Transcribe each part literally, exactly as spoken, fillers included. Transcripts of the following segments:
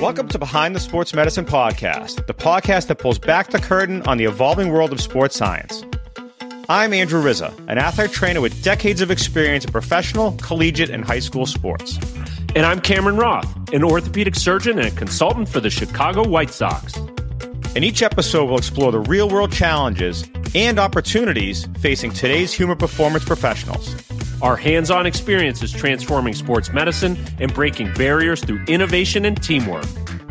Welcome to Behind the Sports Medicine Podcast, the podcast that pulls back the curtain on the evolving world of sports science. I'm Andrew Rizza, an athletic trainer with decades of experience in professional, collegiate, and high school sports. And I'm Cameron Roth, an orthopedic surgeon and a consultant for the Chicago White Sox. In each episode, we'll explore the real-world challenges and opportunities facing today's human performance professionals. Our hands-on experience is transforming sports medicine and breaking barriers through innovation and teamwork.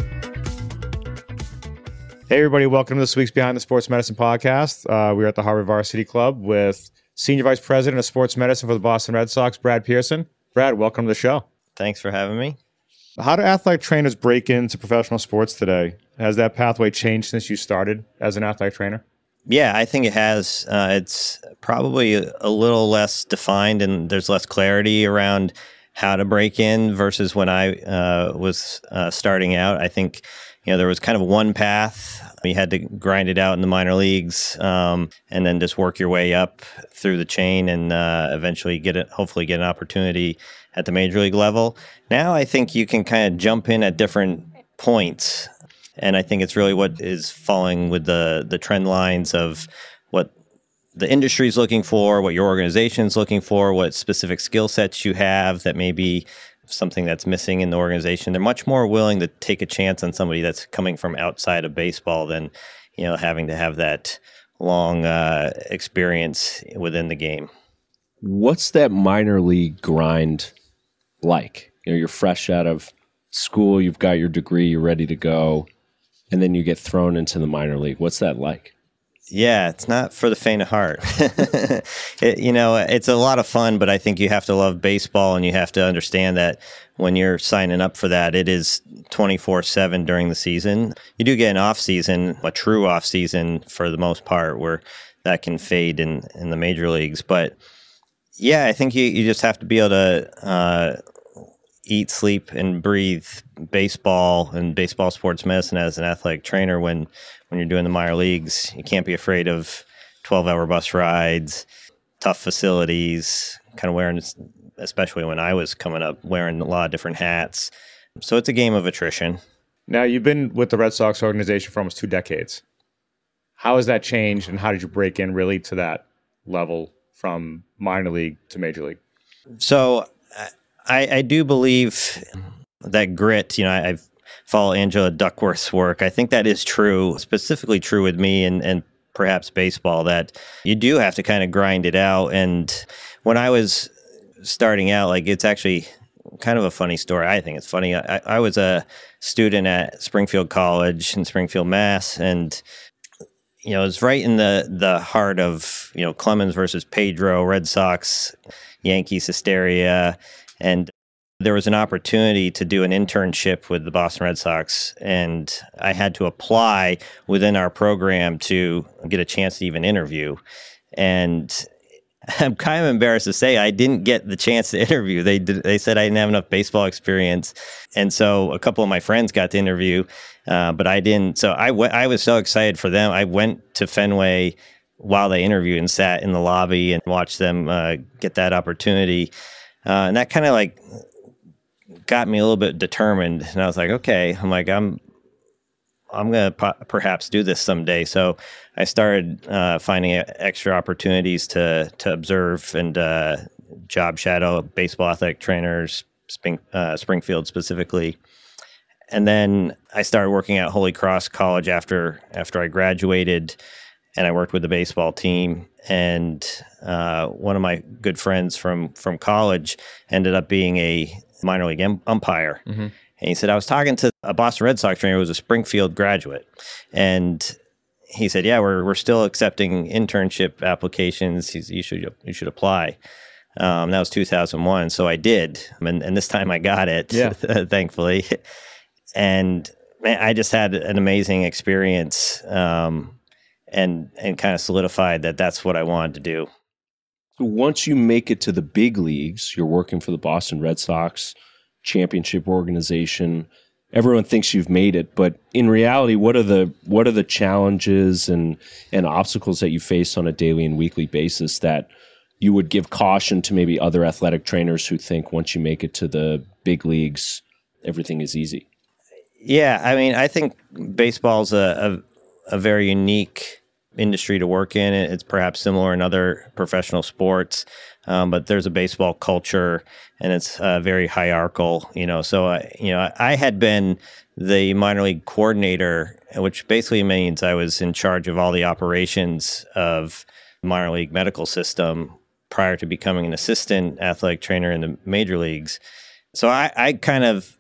Hey, everybody. Welcome to this week's Behind the Sports Medicine Podcast. Uh, we're at the Harvard Varsity Club with Senior Vice President of Sports Medicine for the Boston Red Sox, Brad Pearson. Brad, welcome to the show. Thanks for having me. How do athletic trainers break into professional sports today? Has that pathway changed since you started as an athletic trainer? Yeah, I think it has. Uh, it's probably a little less defined and there's less clarity around how to break in versus when I uh, was uh, starting out. I think, you know, there was kind of one path. You had to grind it out in the minor leagues um, and then just work your way up through the chain and uh, eventually get it, hopefully get an opportunity at the major league level. Now I think you can kind of jump in at different points. And I think it's really what is falling with the, the trend lines of what the industry is looking for, what your organization is looking for, what specific skill sets you have that may be something that's missing in the organization. They're much more willing to take a chance on somebody that's coming from outside of baseball than, you know, having to have that long uh, experience within the game. What's that minor league grind like? You know, you're fresh out of school, you've got your degree, you're ready to go, and then you get thrown into the minor league. What's that like? Yeah, it's not for the faint of heart. it, you know, it's a lot of fun, but I think you have to love baseball and you have to understand that when you're signing up for that, it is twenty-four seven during the season. You do get an off season, a true off season for the most part, where that can fade in, in the major leagues. But yeah, I think you, you just have to be able to uh, eat, sleep, and breathe baseball and baseball sports medicine as an athletic trainer when, when you're doing the minor leagues. You can't be afraid of twelve-hour bus rides, tough facilities, kind of wearing, especially when I was coming up, wearing a lot of different hats. So it's a game of attrition. Now, you've been with the Red Sox organization for almost two decades. How has that changed, and how did you break in really to that level from minor league to major league? So I, I do believe that grit, you know, I, I've followed Angela Duckworth's work. I think that is true, specifically true with me and, and perhaps baseball, that you do have to kind of grind it out. And when I was starting out, like, it's actually kind of a funny story. I think it's funny. I, I was a student at Springfield College in Springfield, Mass, and you know, it's right in the, the heart of, you know, Clemens versus Pedro, Red Sox, Yankees hysteria. And there was an opportunity to do an internship with the Boston Red Sox, and I had to apply within our program to get a chance to even interview. And I'm kind of embarrassed to say I didn't get the chance to interview. They did, they said I didn't have enough baseball experience. And so a couple of my friends got to interview, uh, but I didn't. So I, w- I was so excited for them. I went to Fenway while they interviewed and sat in the lobby and watched them uh, get that opportunity. Uh, and that kind of like got me a little bit determined. And I was like, okay, I'm like, I'm, I'm going to po- perhaps do this someday. So I started uh, finding extra opportunities to, to observe and uh, job shadow baseball athletic trainers, Spring, uh, Springfield specifically. And then I started working at Holy Cross College after, after I graduated, and I worked with the baseball team. And uh, one of my good friends from, from college ended up being a minor league um, umpire. Mm-hmm. And he said, I was talking to a Boston Red Sox trainer who was a Springfield graduate. And he said, yeah, we're we're still accepting internship applications. He's, you should you should apply. Um, that was two thousand one. So I did. And, and this time I got it, yeah. Thankfully. And man, I just had an amazing experience um, and, and kind of solidified that that's what I wanted to do. So once you make it to the big leagues, you're working for the Boston Red Sox championship organization. Everyone thinks you've made it, but in reality, what are the what are the challenges and and obstacles that you face on a daily and weekly basis that you would give caution to maybe other athletic trainers who think once you make it to the big leagues, everything is easy? Yeah, I mean, I think baseball's a, a, a very unique industry to work in. It's perhaps similar in other professional sports, um, but there's a baseball culture, and it's uh, very hierarchical. You know, so uh, you know, I had been the minor league coordinator, which basically means I was in charge of all the operations of the minor league medical system prior to becoming an assistant athletic trainer in the major leagues. So I, I kind of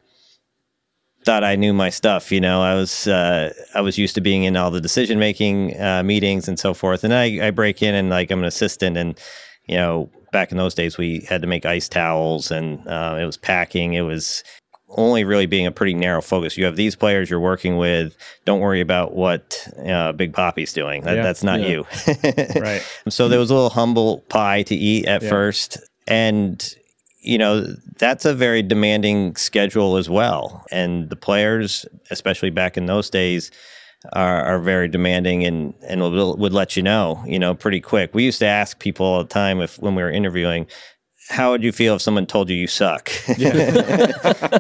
thought I knew my stuff. You know, I was uh, I was used to being in all the decision making uh, meetings and so forth. And I, I break in and like I'm an assistant, and you know, back in those days we had to make ice towels, and uh, it was packing. It was only really being a pretty narrow focus. You have these players you're working with. Don't worry about what uh, Big Papi's doing. That, Yeah. that's not Yeah. you. Right. So there was a little humble pie to eat at Yeah. first, and you know, that's a very demanding schedule as well. And the players, especially back in those days, are, are very demanding and, and would, would let you know, you know, pretty quick. We used to ask people all the time if when we were interviewing, how would you feel if someone told you you suck? Yeah.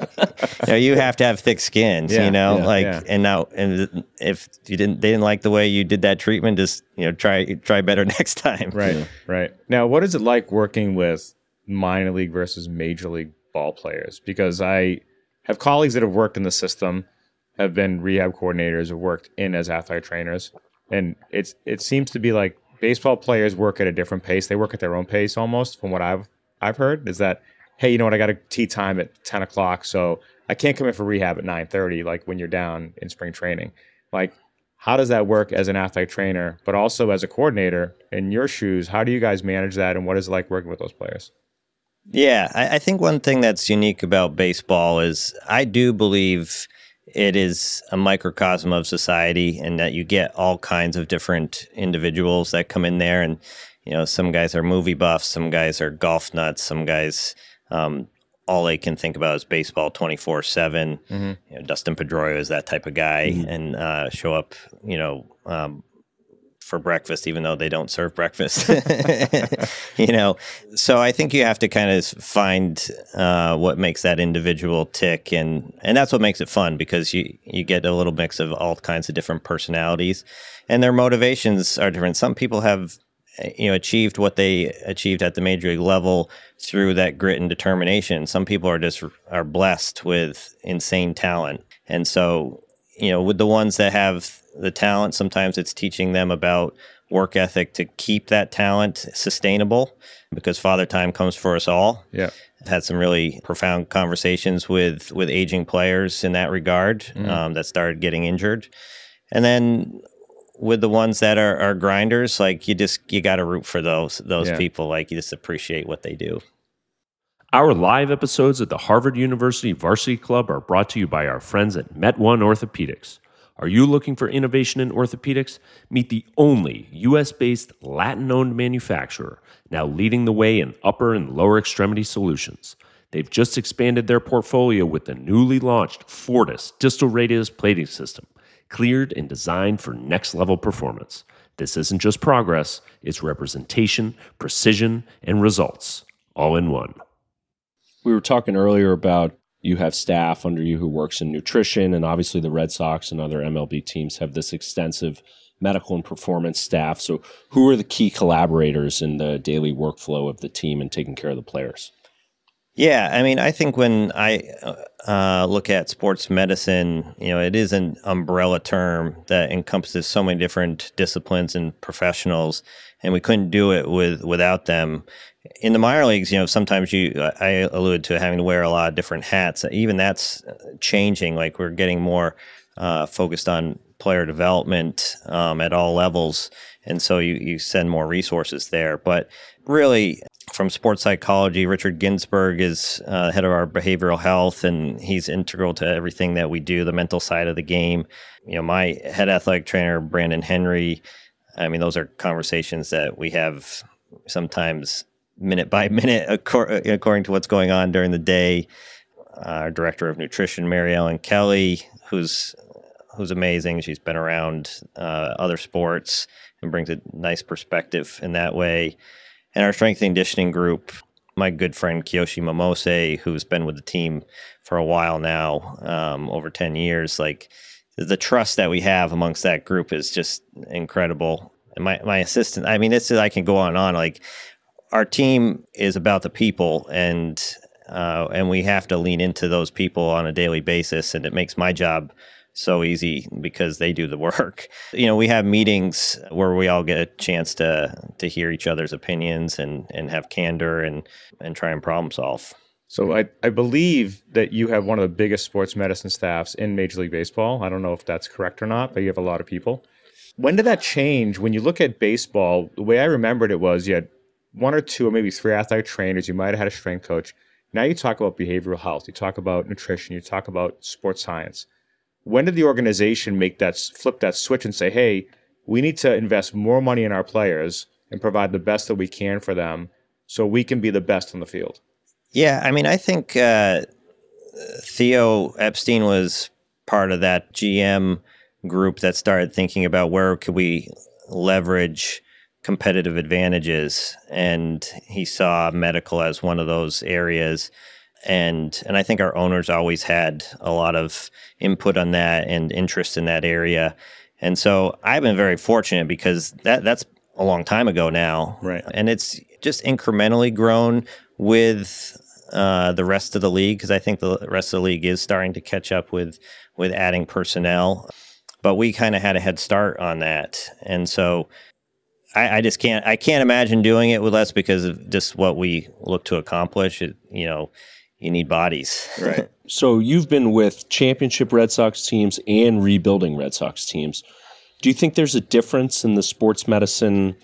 You know, you have to have thick skins, Yeah, you know, yeah, like, yeah. and now, and if you didn't, they didn't like the way you did that treatment, just, you know, try, try better next time. Right. Right. Now, what is it like working with minor league versus major league ball players? Because I have colleagues that have worked in the system, have been rehab coordinators, have worked in as athletic trainers, and it's it seems to be like baseball players work at a different pace. They work at their own pace almost, from what I've I've heard, is that, hey, you know what, I got a tee time at ten o'clock, so I can't come in for rehab at nine thirty, like when you're down in spring training. Like, how does that work as an athletic trainer, but also as a coordinator in your shoes? How do you guys manage that, and what is it like working with those players? Yeah, I, I think one thing that's unique about baseball is I do believe it is a microcosm of society, and that you get all kinds of different individuals that come in there. And, you know, some guys are movie buffs, some guys are golf nuts, some guys, um, all they can think about is baseball twenty-four seven. Mm-hmm. You know, Dustin Pedroia is that type of guy, Mhm. and uh, show up, you know, um, for breakfast, even though they don't serve breakfast. You know, so I think you have to kind of find uh, what makes that individual tick, and and that's what makes it fun, because you you get a little mix of all kinds of different personalities, and their motivations are different. Some people have, you know, achieved what they achieved at the major league level through that grit and determination. Some people are just are blessed with insane talent, and so, you know, with the ones that have the talent, sometimes it's teaching them about work ethic to keep that talent sustainable, because Father Time comes for us all. Yeah. I've had some really profound conversations with with aging players in that regard, Mm. um, that started getting injured, and then with the ones that are, are grinders, like you just you got to root for those those Yeah. people. Like, you just appreciate what they do. Our live episodes at the Harvard University Varsity Club are brought to you by our friends at Met One Orthopedics. Are you looking for innovation in orthopedics? Meet the only U S-based Latin-owned manufacturer, now leading the way in upper and lower extremity solutions. They've just expanded their portfolio with the newly launched Fortis distal radius plating system, cleared and designed for next-level performance. This isn't just progress, it's representation, precision, and results, all in one. We were talking earlier about you have staff under you who works in nutrition, and obviously the Red Sox and other M L B teams have this extensive medical and performance staff. So who are the key collaborators in the daily workflow of the team and taking care of the players? Yeah, I mean, I think when I uh, look at sports medicine, you know, it is an umbrella term that encompasses so many different disciplines and professionals, and we couldn't do it with without them. In the minor leagues, you know, sometimes you, I alluded to having to wear a lot of different hats. Even that's changing. Like, we're getting more uh, focused on player development um, at all levels, and so you you send more resources there. But really, from sports psychology, Richard Ginsburg is uh, head of our behavioral health, and he's integral to everything that we do, the mental side of the game. You know, my head athletic trainer, Brandon Henry, I mean, those are conversations that we have sometimes minute by minute, according to what's going on during the day. Our director of nutrition, Mary Ellen Kelly, who's who's amazing. She's been around uh, other sports and brings a nice perspective in that way. And our strength and conditioning group, my good friend Kiyoshi Momose, who's been with the team for a while now, um, over ten years, like the trust that we have amongst that group is just incredible. And my, my assistant, I mean, it's, I can go on and on. Like, our team is about the people, and uh, and we have to lean into those people on a daily basis. And it makes my job so easy because they do the work. You know, we have meetings where we all get a chance to to hear each other's opinions and, and have candor and, and try and problem solve. So I, I believe that you have one of the biggest sports medicine staffs in Major League Baseball. I don't know if that's correct or not, but you have a lot of people. When did that change? When you look at baseball, the way I remembered it was you had one or two or maybe three athletic trainers. You might have had a strength coach. Now you talk about behavioral health. You talk about nutrition. You talk about sports science. When did the organization make that, flip that switch and say, hey, we need to invest more money in our players and provide the best that we can for them so we can be the best on the field? Yeah, I mean, I think uh, Theo Epstein was part of that G M group that started thinking about where could we leverage competitive advantages, and he saw medical as one of those areas. And and I think our owners always had a lot of input on that and interest in that area. And so I've been very fortunate because that that's a long time ago now. Right. And it's just incrementally grown with uh, the rest of the league, because I think the rest of the league is starting to catch up with, with adding personnel. But we kind of had a head start on that. And so I, I just can't I can't imagine doing it with less because of just what we look to accomplish. It, you know, you need bodies. Right. So you've been with championship Red Sox teams and rebuilding Red Sox teams. Do you think there's a difference in the sports medicine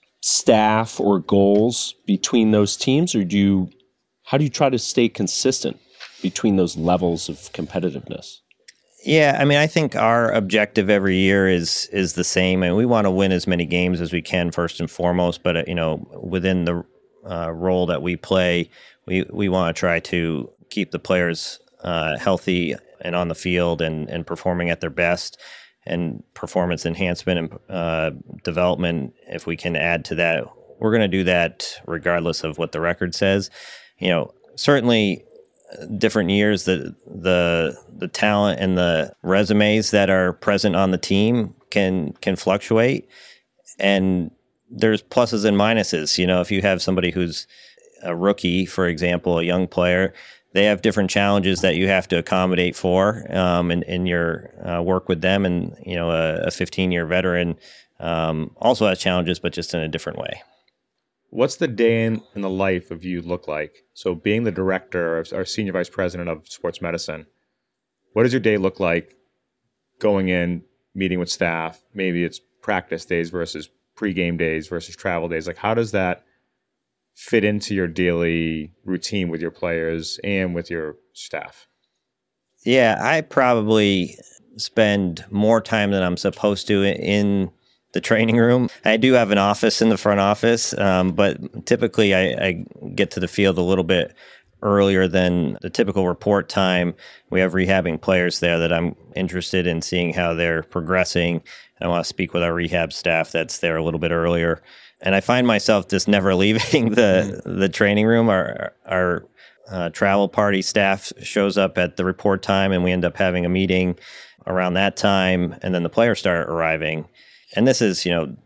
staff or goals between those teams, or do you, how do you try to stay consistent between those levels of competitiveness? Yeah, I mean, I think our objective every year is is the same, and we want to win as many games as we can first and foremost. But uh, you know, within the uh, role that we play, we we want to try to keep the players uh, healthy and on the field and and performing at their best. And performance enhancement and uh, development, if we can add to that, we're going to do that regardless of what the record says. You know, certainly different years, the the the talent and the resumes that are present on the team can can fluctuate, and there's pluses and minuses. You know, if you have somebody who's a rookie, for example, a young player, they have different challenges that you have to accommodate for um, in, in your uh, work with them. And, you know, a fifteen-year veteran um, also has challenges, but just in a different way. What's the day in, in the life of you look like? So being the director or senior vice president of sports medicine, what does your day look like going in, meeting with staff? Maybe it's practice days versus pregame days versus travel days. Like, how does that fit into your daily routine with your players and with your staff? Yeah, I probably spend more time than I'm supposed to in the training room. I do have an office in the front office, um, but typically I, I get to the field a little bit earlier than the typical report time. We have rehabbing players there that I'm interested in seeing how they're progressing. I want to speak with our rehab staff that's there a little bit earlier. And I find myself just never leaving the the training room. Our our uh, travel party staff shows up at the report time, and we end up having a meeting around that time. And then the players start arriving, and this is you know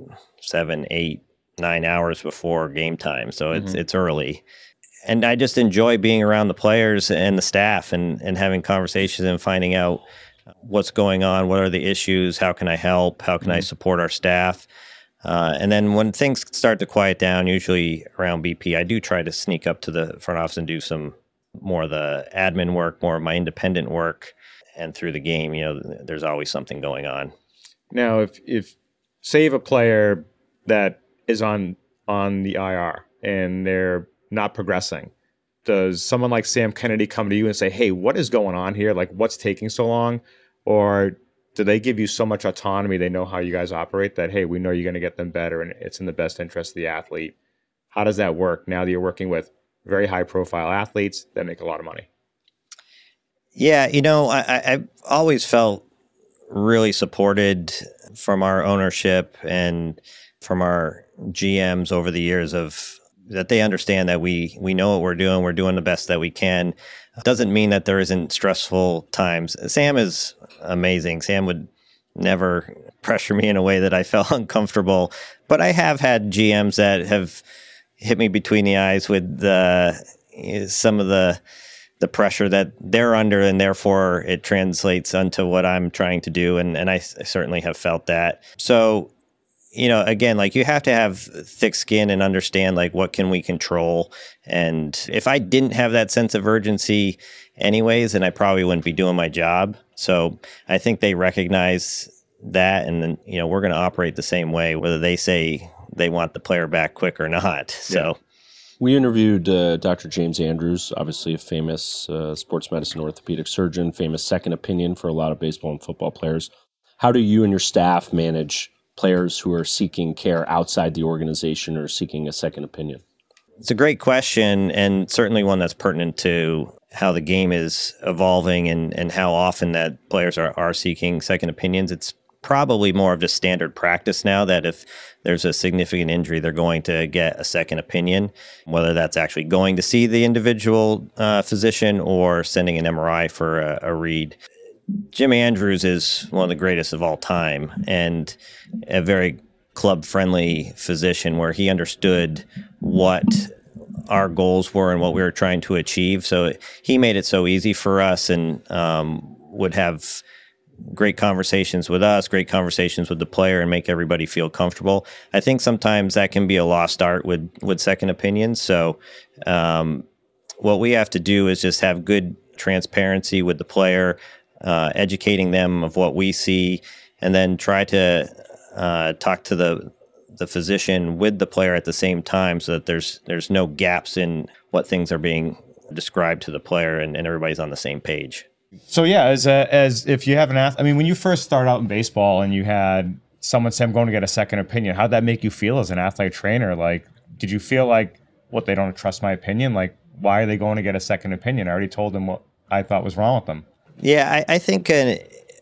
seven, eight, nine hours before game time, so it's mm-hmm. it's early. And I just enjoy being around the players and the staff, and and having conversations and finding out what's going on, what are the issues, how can I help, how can mm-hmm. I support our staff. Uh, and then when things start to quiet down, usually around B P, I do try to sneak up to the front office and do some more of the admin work, more of my independent work. And through the game, you know, there's always something going on. Now, if, if say you have a player that is on on the I R and they're not progressing, does someone like Sam Kennedy come to you and say, hey, what is going on here? Like, what's taking so long? Or do they give you so much autonomy, they know how you guys operate, that, hey, we know you're going to get them better and it's in the best interest of the athlete? How does that work now that you're working with very high-profile athletes that make a lot of money? Yeah, you know, I, I've always felt really supported from our ownership and from our G Ms over the years of that they understand that we we know what we're doing. We're doing the best that we can. Doesn't mean that there isn't stressful times. Sam is amazing. Sam would never pressure me in a way that I felt uncomfortable. But I have had G Ms that have hit me between the eyes with uh, some of the the pressure that they're under, and therefore it translates onto what I'm trying to do. And, and I, I certainly have felt that. So, you know, again, like you have to have thick skin and understand like what can we control. And if I didn't have that sense of urgency anyways, then I probably wouldn't be doing my job. So I think they recognize that. And then, you know, we're going to operate the same way, whether they say they want the player back quick or not. So. Yeah. We interviewed uh, Doctor James Andrews, obviously a famous uh, sports medicine orthopedic surgeon, famous second opinion for a lot of baseball and football players. How do you and your staff manage players who are seeking care outside the organization or seeking a second opinion? It's a great question, and certainly one that's pertinent to how the game is evolving and, and how often that players are, are seeking second opinions. It's probably more of just standard practice now that if there's a significant injury, they're going to get a second opinion, whether that's actually going to see the individual uh, physician or sending an M R I for a, a read. Jim Andrews is one of the greatest of all time and a very club-friendly physician where he understood what our goals were and what we were trying to achieve. So he made it so easy for us and um, would have great conversations with us, great conversations with the player, and make everybody feel comfortable. I think sometimes that can be a lost art with, with second opinions. So um, what we have to do is just have good transparency with the player, uh, educating them of what we see, and then try to uh, talk to the the physician with the player at the same time so that there's there's no gaps in what things are being described to the player and, and everybody's on the same page. So yeah, as a, as if you have an athlete, I mean, when you first started out in baseball and you had someone say, I'm going to get a second opinion, how'd that make you feel as an athletic trainer? Like, did you feel like, what, they don't trust my opinion? Like, why are they going to get a second opinion? I already told them what I thought was wrong with them. Yeah, I, I think an,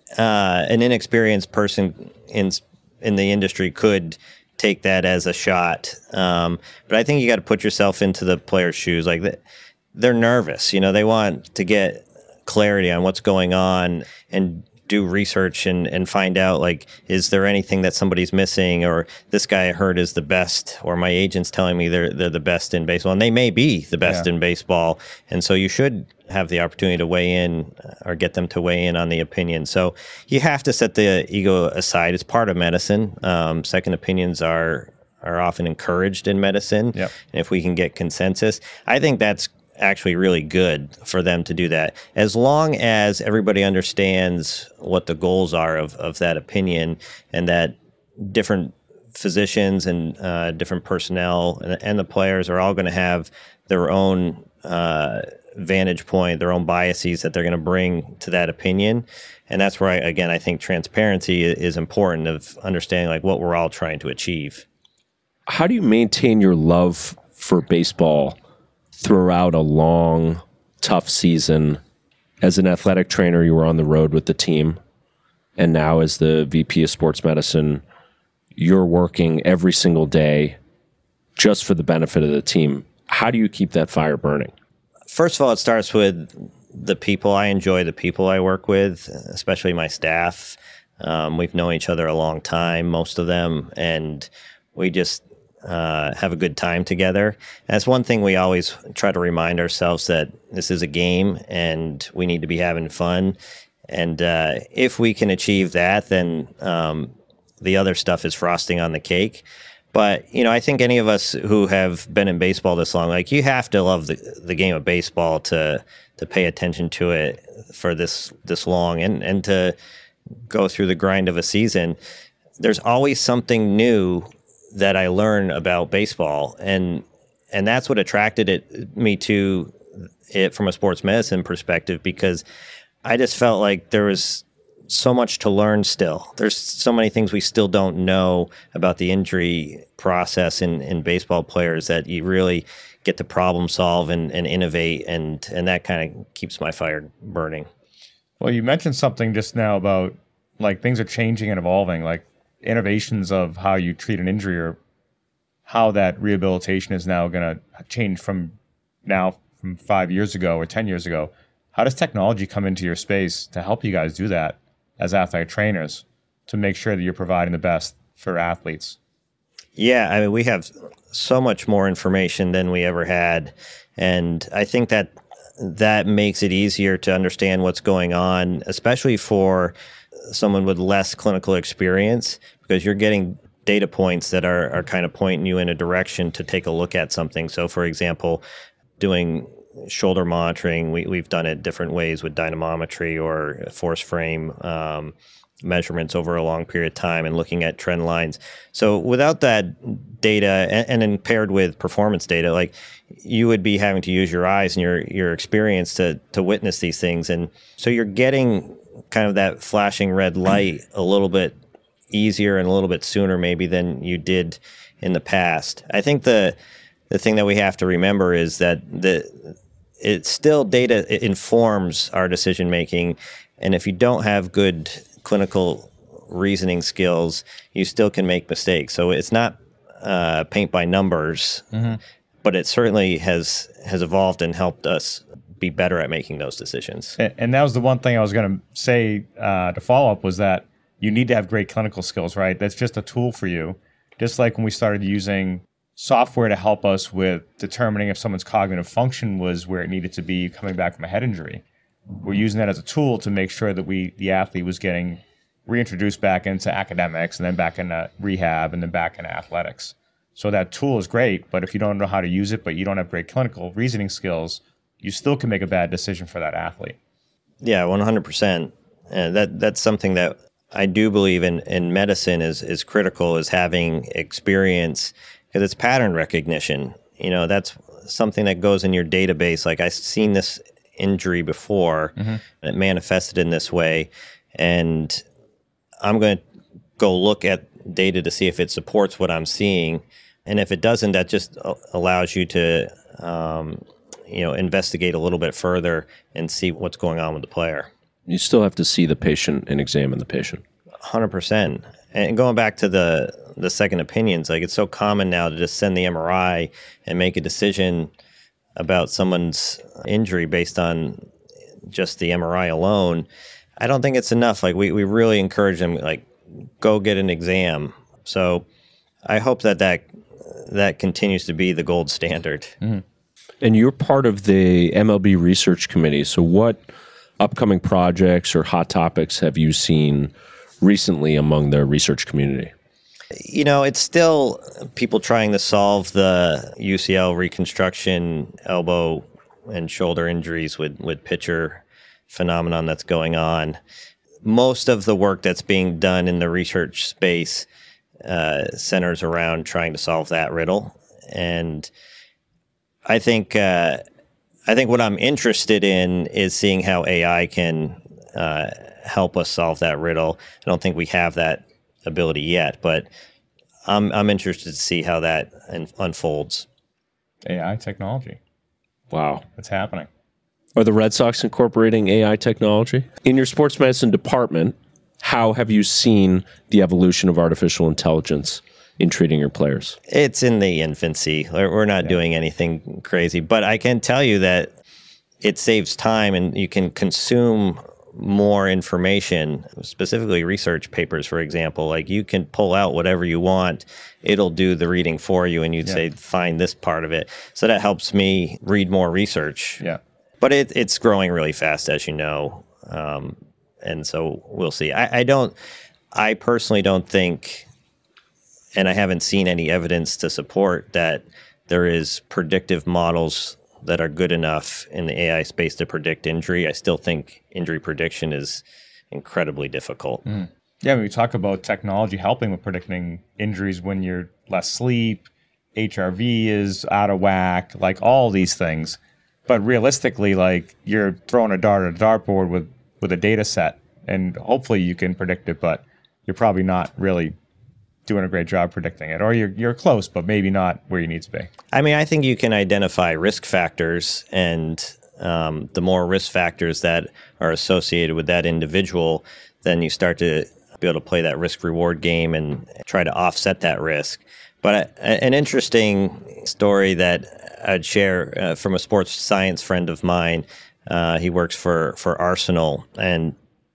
uh, an inexperienced person in in the industry could take that as a shot. Um, but I think you got to put yourself into the player's shoes. Like, they're nervous. You know, they want to get clarity on what's going on and do research and, and find out, like, is there anything that somebody's missing, or this guy I heard is the best, or my agent's telling me they're they're the best in baseball, and they may be the best yeah. in baseball. And so you should have the opportunity to weigh in or get them to weigh in on the opinion. So you have to set the ego aside. It's part of medicine. Um, second opinions are are often encouraged in medicine. Yep. And if we can get consensus, I think that's actually really good for them to do that, as long as everybody understands what the goals are of, of that opinion, and that different physicians and uh, different personnel and, and the players are all going to have their own uh, vantage point, their own biases that they're going to bring to that opinion. And that's where, I, again, I think transparency is important, of understanding like what we're all trying to achieve. How do you maintain your love for baseball throughout a long, tough season? As an athletic trainer, you were on the road with the team, and now as the V P of sports medicine, you're working every single day just for the benefit of the team. How do you keep that fire burning? First of all, it starts with the people. I enjoy the people I work with, especially my staff. Um, we've known each other a long time, most of them, and we just Uh, have a good time together. And that's one thing we always try to remind ourselves, that this is a game and we need to be having fun. And uh, if we can achieve that, then um, the other stuff is frosting on the cake. But, you know, I think any of us who have been in baseball this long, like, you have to love the the game of baseball to to pay attention to it for this this long, and, and to go through the grind of a season. There's always something new that I learn about baseball, and and that's what attracted it me to it from a sports medicine perspective, because I just felt like there was so much to learn still. There's so many things we still don't know about the injury process in, in baseball players, that you really get to problem solve and, and innovate, and, and that kind of keeps my fire burning. Well, you mentioned something just now about, like, things are changing and evolving, like innovations of how you treat an injury are how that rehabilitation is now going to change from now from five years ago or ten years ago. How does technology come into your space to help you guys do that as athletic trainers to make sure that you're providing the best for athletes? Yeah, I mean, we have so much more information than we ever had. And I think that that makes it easier to understand what's going on, especially for someone with less clinical experience, because you're getting data points that are, are kind of pointing you in a direction to take a look at something. So, for example, doing shoulder monitoring, we, we've done it different ways with dynamometry or force frame um, measurements over a long period of time and looking at trend lines. So without that data, and, and then paired with performance data, like you would be having to use your eyes and your your experience to to witness these things. And so you're getting kind of that flashing red light a little bit easier and a little bit sooner maybe than you did in the past. I think the the thing that we have to remember is that the it's still data, it informs our decision making. And if you don't have good clinical reasoning skills, you still can make mistakes. So it's not uh, paint by numbers, mm-hmm. but it certainly has has evolved and helped us be better at making those decisions. And, and that was the one thing I was going to say uh, to follow up was that you need to have great clinical skills, right? That's just a tool for you. Just like when we started using software to help us with determining if someone's cognitive function was where it needed to be coming back from a head injury. We're using that as a tool to make sure that we the athlete was getting reintroduced back into academics and then back into rehab and then back into athletics. So that tool is great, but if you don't know how to use it, but you don't have great clinical reasoning skills, you still can make a bad decision for that athlete. Yeah, one hundred percent. Uh, that that's something that I do believe in, in medicine is is critical, is having experience, because it's pattern recognition. You know, that's something that goes in your database. Like, I've seen this injury before, mm-hmm. and it manifested in this way, and I'm going to go look at data to see if it supports what I'm seeing. And if it doesn't, that just allows you to, um, you know, investigate a little bit further and see what's going on with the player. You still have to see the patient and examine the patient. one hundred percent. And going back to the the second opinions, like, it's so common now to just send the M R I and make a decision about someone's injury based on just the M R I alone. I don't think it's enough. Like, we, we really encourage them, like, go get an exam. So I hope that that, that continues to be the gold standard. Mm-hmm. And you're part of the M L B research committee. So what upcoming projects or hot topics have you seen recently among the research community? You know, it's still people trying to solve the U C L reconstruction, elbow and shoulder injuries with, with pitcher phenomenon that's going on. Most of the work that's being done in the research space uh, centers around trying to solve that riddle. And I think uh, I think what I'm interested in is seeing how A I can uh, help us solve that riddle. I don't think we have that ability yet, but I'm I'm interested to see how that un- unfolds. A I technology. Wow. It's happening. Are the Red Sox incorporating A I technology? In your sports medicine department, how have you seen the evolution of artificial intelligence in treating your players? It's in the infancy. We're not yeah. doing anything crazy, but I can tell you that it saves time and you can consume more information, specifically research papers, for example. Like, you can pull out whatever you want. It'll do the reading for you, and you'd yeah. say, find this part of it. So that helps me read more research. Yeah. But it, it's growing really fast, as you know. Um, and so we'll see. I, I don't, I personally don't think, and I haven't seen any evidence to support that there is predictive models that are good enough in the A I space to predict injury. I still think injury prediction is incredibly difficult. Mm. Yeah, when we talk about technology helping with predicting injuries when you're less sleep, H R V is out of whack, like all these things. But realistically, like, you're throwing a dart at a dartboard with, with a data set, and hopefully you can predict it, but you're probably not really doing a great job predicting it, or you're you're close, but maybe not where you need to be. I mean, I think you can identify risk factors, and um, the more risk factors that are associated with that individual, then you start to be able to play that risk-reward game and try to offset that risk. But a, an interesting story that I'd share uh, from a sports science friend of mine. Uh, he works for, for Arsenal, and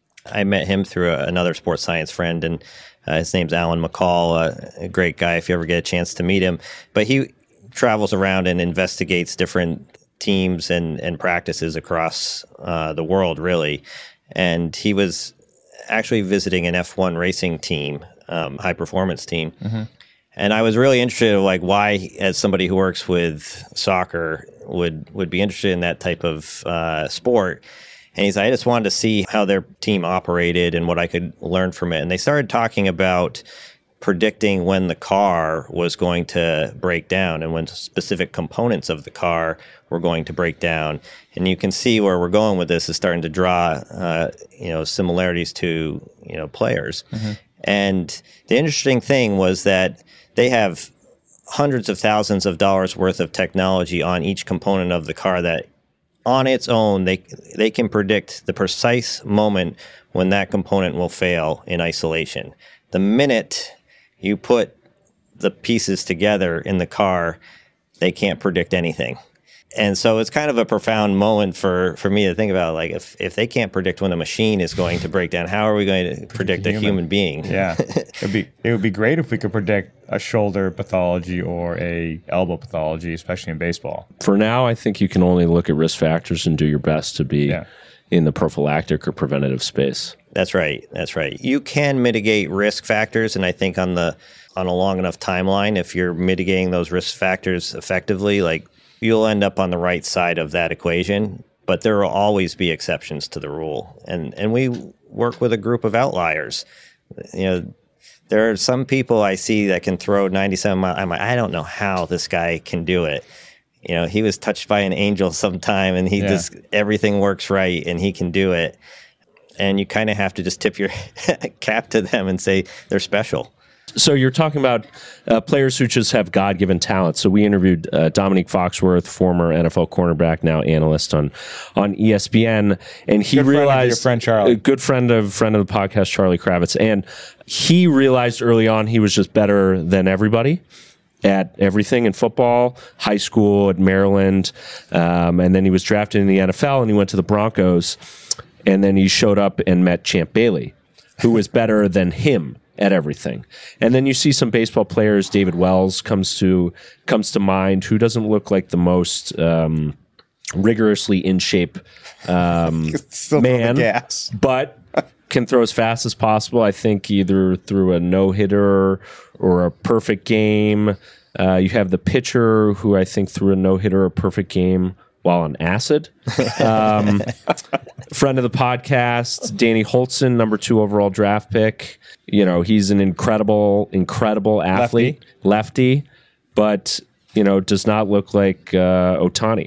I met him through a, another sports science friend, and uh, his name's Alan McCall, uh, a great guy if you ever get a chance to meet him. But he travels around and investigates different teams and, and practices across uh, the world, really. And he was actually visiting an F one racing team, um, high performance team. Mm-hmm. And I was really interested in like why, as somebody who works with soccer, would would be interested in that type of uh, sport. And he's like, I just wanted to see how their team operated and what I could learn from it. And they started talking about predicting when the car was going to break down and when specific components of the car were going to break down. And you can see where we're going with this is starting to draw, uh, you know, similarities to, you know, players. Mm-hmm. And the interesting thing was that they have hundreds of thousands of dollars worth of technology on each component of the car that on its own, they they can predict the precise moment when that component will fail in isolation. The minute you put the pieces together in the car, they can't predict anything. And so it's kind of a profound moment for, for me to think about, like, if, if they can't predict when a machine is going to break down, how are we going to predict human. a human being? Yeah. it would be it would be great if we could predict a shoulder pathology or a elbow pathology, especially in baseball. For now, I think you can only look at risk factors and do your best to be yeah. in the prophylactic or preventative space. That's right. That's right. You can mitigate risk factors, and I think on the on a long enough timeline, if you're mitigating those risk factors effectively, like, you'll end up on the right side of that equation, but there will always be exceptions to the rule. And and we work with a group of outliers. You know, there are some people I see that can throw ninety-seven miles. I'm like, I don't know how this guy can do it. You know, he was touched by an angel sometime, and he yeah. just, everything works right, and he can do it. And you kind of have to just tip your cap to them and say they're special. So you're talking about uh, players who just have God-given talent. So we interviewed uh, Dominique Foxworth, former N F L cornerback, now analyst on on E S P N, and he good realized friend of your friend Charlie, a good friend of friend of the podcast, Charlie Kravitz, and he realized early on he was just better than everybody at everything in football, high school at Maryland, um, and then he was drafted in the N F L, and he went to the Broncos, and then he showed up and met Champ Bailey, who was better than him at everything. And then you see some baseball players, David Wells comes to comes to mind, who doesn't look like the most um, rigorously in shape um, man, gas. but can throw as fast as possible. I think either through a no-hitter or a perfect game. Uh, you have the pitcher who I think threw a no-hitter or a perfect game while on acid. Um, friend of the podcast, Danny Holtzen, number two overall draft pick. You know, he's an incredible, incredible athlete, lefty, lefty but, you know, does not look like uh, Ohtani.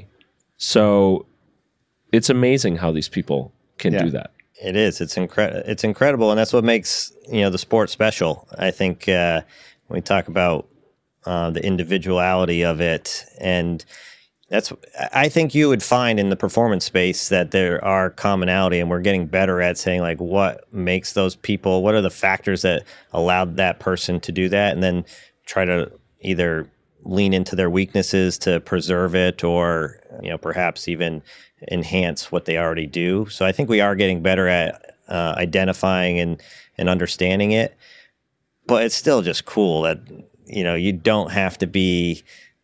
So it's amazing how these people can yeah. do that. It is. It's incredible. It's incredible, and that's what makes, you know, the sport special. I think uh, when we talk about uh, the individuality of it, and that's, I think you would find in the performance space that there are commonality, and we're getting better at saying, like, what makes those people, what are the factors that allowed that person to do that, and then try to either lean into their weaknesses to preserve it, or, you know, perhaps even enhance what they already do. So I think we are getting better at uh, identifying and, and understanding it, but it's still just cool that, you know, you don't have to be,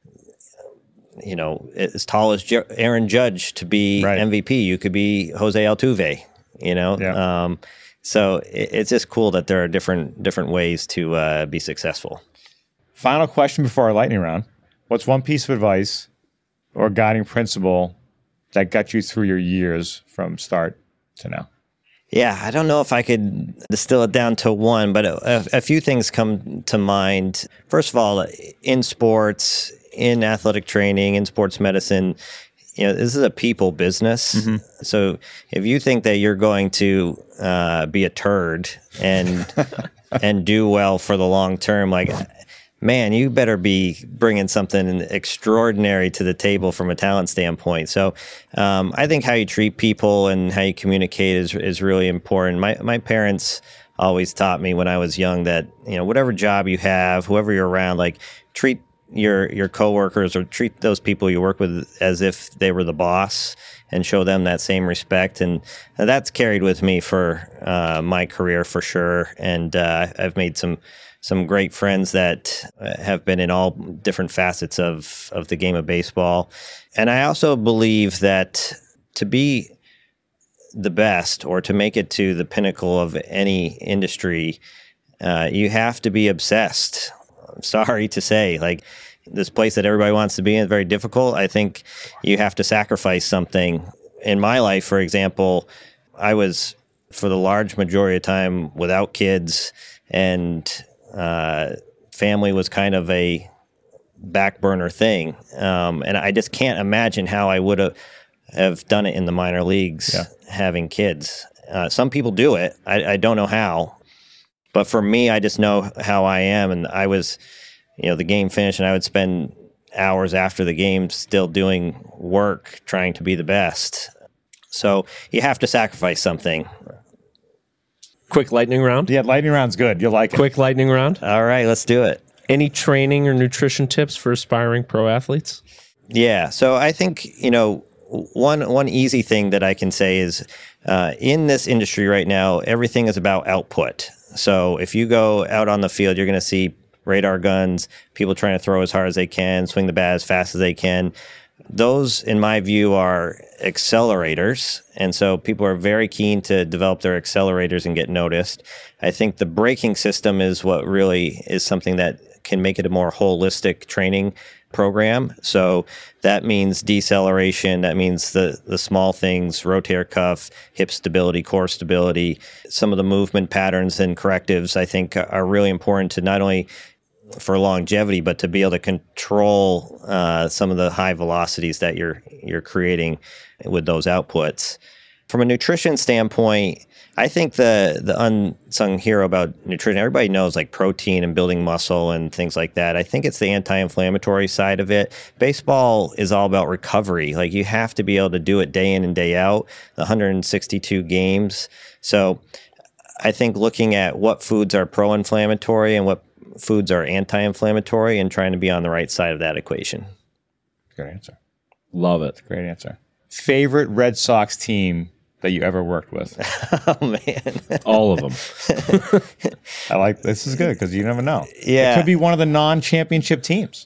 you know, as tall as Aaron Judge to be right. M V P. You could be Jose Altuve, you know? Yeah. Um, so it, it's just cool that there are different different ways to uh, be successful. Final question before our lightning round. What's one piece of advice or guiding principle that got you through your years from start to now? Yeah, I don't know if I could distill it down to one, but a, a few things come to mind. First of all, in sports, in athletic training, in sports medicine, you know, this is a people business. Mm-hmm. So if you think that you're going to uh, be a turd and and do well for the long term, like, man, you better be bringing something extraordinary to the table from a talent standpoint. So um, I think how you treat people and how you communicate is is really important. My my parents always taught me when I was young that, you know, whatever job you have, whoever you're around, like treat your your coworkers or treat those people you work with as if they were the boss and show them that same respect. And that's carried with me for uh, my career for sure. And uh, I've made some some great friends that have been in all different facets of, of the game of baseball. And I also believe that to be the best or to make it to the pinnacle of any industry, uh, you have to be obsessed. I'm sorry to say, like, this place that everybody wants to be in is very difficult. I think you have to sacrifice something. In my life, for example, I was, for the large majority of time, without kids, and uh, family was kind of a back burner thing. Um, and I just can't imagine how I would have have done it in the minor leagues, yeah. having kids. Uh, some people do it. I, I don't know how. But for me, I just know how I am, and I was, you know, the game finished, and I would spend hours after the game still doing work, trying to be the best. So you have to sacrifice something. Quick lightning round? Yeah, lightning round's good. You'll like it. Quick lightning round? All right, let's do it. Any training or nutrition tips for aspiring pro athletes? Yeah, so I think, you know, one one easy thing that I can say is uh, in this industry right now, everything is about output. So if you go out on the field, you're going to see radar guns, people trying to throw as hard as they can, swing the bat as fast as they can. Those, in my view, are accelerators. And so people are very keen to develop their accelerators and get noticed. I think the braking system is what really is something that can make it a more holistic training program. So that means deceleration. That means the, the small things, rotator cuff, hip stability, core stability. Some of the movement patterns and correctives, I think, are really important to not only for longevity, but to be able to control uh, some of the high velocities that you're you're creating with those outputs. From a nutrition standpoint, I think the the unsung hero about nutrition, everybody knows like protein and building muscle and things like that. I think it's the anti-inflammatory side of it. Baseball is all about recovery. Like, you have to be able to do it day in and day out, one hundred sixty-two games. So I think looking at what foods are pro-inflammatory and what foods are anti-inflammatory and trying to be on the right side of that equation. Good answer. Love it. Great answer. Favorite Red Sox team that you ever worked with? Oh, man. All of them. I like, this is good because you never know. Yeah. It could be one of the non-championship teams.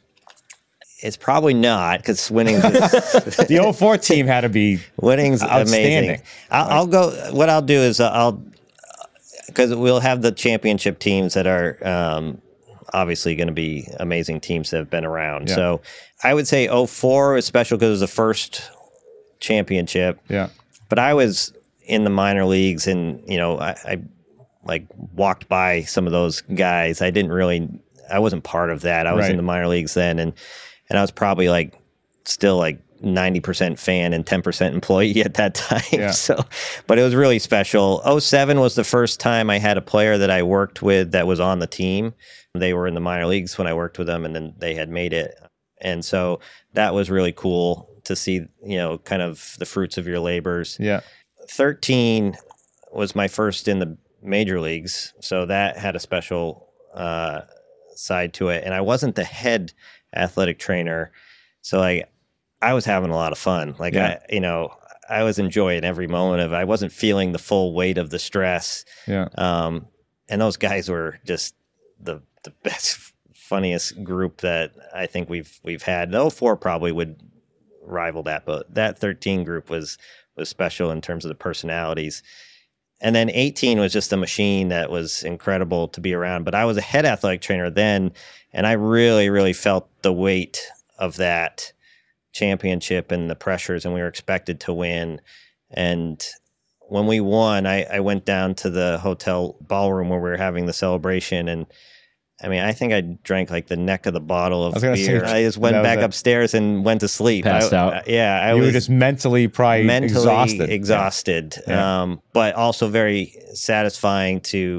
It's probably not, because winning's the oh four team had to be winning's amazing. I'll, I'll go. What I'll do is I'll because we'll have the championship teams that are um, obviously going to be amazing teams that have been around. Yeah. So I would say oh four is special because it was the first championship. Yeah. But I was in the minor leagues, and you know, I, I like walked by some of those guys. I didn't really, I wasn't part of that. I was Right. in the minor leagues then, and and I was probably like still like ninety percent fan and ten percent employee at that time. Yeah. So, but it was really special. oh seven was the first time I had a player that I worked with that was on the team. They were in the minor leagues when I worked with them, and then they had made it. And so that was really cool to see, you know, kind of the fruits of your labors. Yeah. thirteen was my first in the major leagues. So that had a special uh, side to it. And I wasn't the head athletic trainer. So like, I was having a lot of fun. Like, Yeah. I, you know, I was enjoying every moment of it. I wasn't feeling the full weight of the stress. Yeah. Um, and those guys were just the the best, funniest group that I think we've we've had. The oh four probably would rival that, but that thirteen group was was special in terms of the personalities. And then eighteen was just a machine that was incredible to be around. But I was a head athletic trainer then, and I really, really felt the weight of that championship and the pressures, and we were expected to win. And when we won, I, I went down to the hotel ballroom where we were having the celebration, and I mean, I think I drank like the neck of the bottle of I was gonna beer. say, I just went that was back it. upstairs and went to sleep. Passed I, out. I- yeah, I you was were just mentally probably mentally exhausted. exhausted, Yeah. Um, but also very satisfying to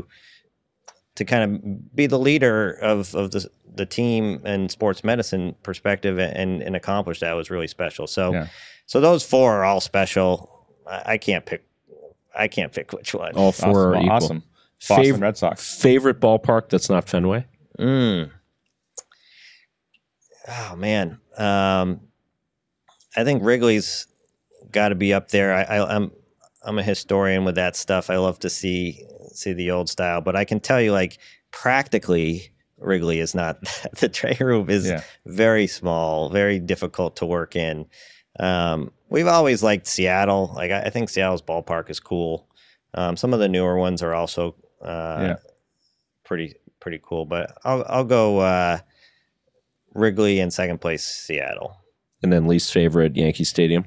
to kind of be the leader of of the the team and sports medicine perspective, and and accomplish that was really special. So, Yeah. so those four are all special. I, I can't pick. I can't pick which one. All four Awesome. are equal. Awesome. Boston Fav- Red Sox. Favorite ballpark that's not Fenway? Mm. Oh man, um, I think Wrigley's got to be up there. I, I, I'm I'm a historian with that stuff. I love to see see the old style, but I can tell you, like practically, Wrigley is not. The training room is Yeah. very small, very difficult to work in. Um, we've always liked Seattle. Like I, I think Seattle's ballpark is cool. Um, some of the newer ones are also uh, Yeah. pretty pretty cool. But I'll I'll go uh, Wrigley in second place, Seattle. And then least favorite, Yankee Stadium.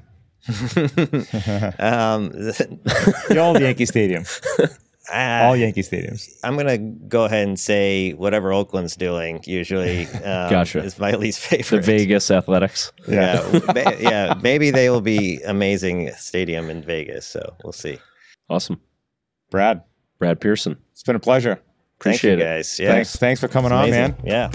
um, The old Yankee Stadium. All Yankee stadiums. I'm gonna go ahead and say whatever Oakland's doing usually um, Gotcha. is my least The favorite. Vegas Athletics. Yeah, ma- yeah. Maybe they will be amazing stadium in Vegas. So we'll see. Awesome. Brad, Brad Pearson. it's been a pleasure. Appreciate Thank you it. guys. Yeah, Thanks, thanks for coming it's on, amazing. man. Yeah.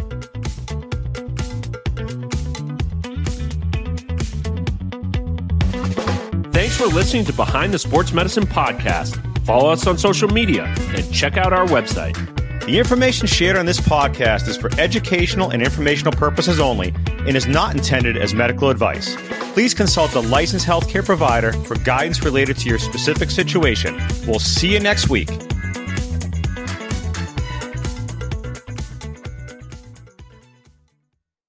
Thanks for listening to Behind the Sports Medicine Podcast. Follow us on social media and check out our website. The information shared on this podcast is for educational and informational purposes only and is not intended as medical advice. Please consult a licensed healthcare provider for guidance related to your specific situation. We'll see you next week.